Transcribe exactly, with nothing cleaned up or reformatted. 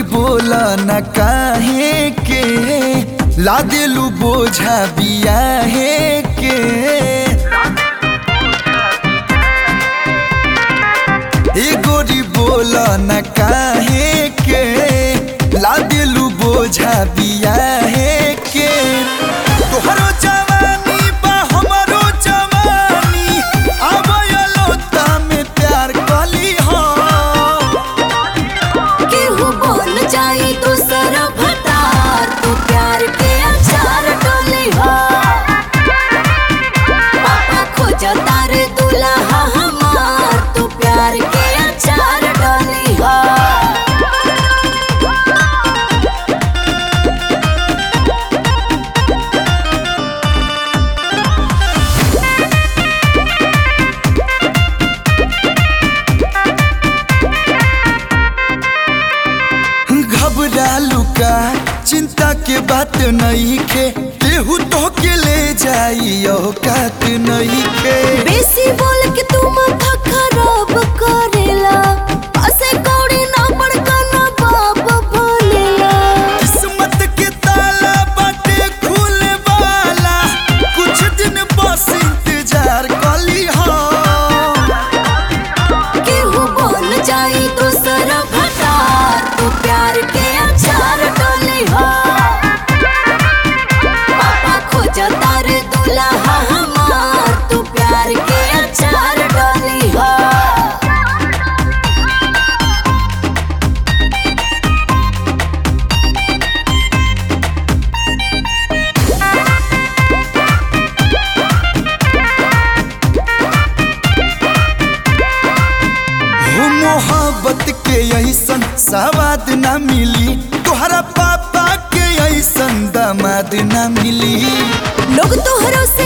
बोला न काहे के ला दिलू बोझा बियाहे के। ए गोरी बोला न काहे के ला दिलू बोझा बियाहे के। तोहरो जवानी बा हमरो जवानी आबयलो तामे प्यार कली हो। केहू बोल जाई दूसरा भतार तू प्यार के अचार डोली हो। पापा खोज तारे दुल्हा हमार तू प्यार के अचार डोली हो। घबरालू का चिंता के बात नहीं खे केहू तो के ले जाई औकात नहीं खे। बेसी बोल के तू माथा खराब करेला पासे कौड़ी ना बड़का ना बाप भोलेला। किस्मत के ताला बाटे खुले वाला कुछ दिन बस इंतजार कली हो। केहू बोल जाई दूसरा भतार तू प्यार के अचार डोली हो। पापा खोज तारे दुल्हा हमार तू प्यार के अचार डोली हो। हो मोहब्बत के ऐसन सवाद ना मिली तोहरा पापा के ऐसन दामाद ना मिली। लोग तोहरो से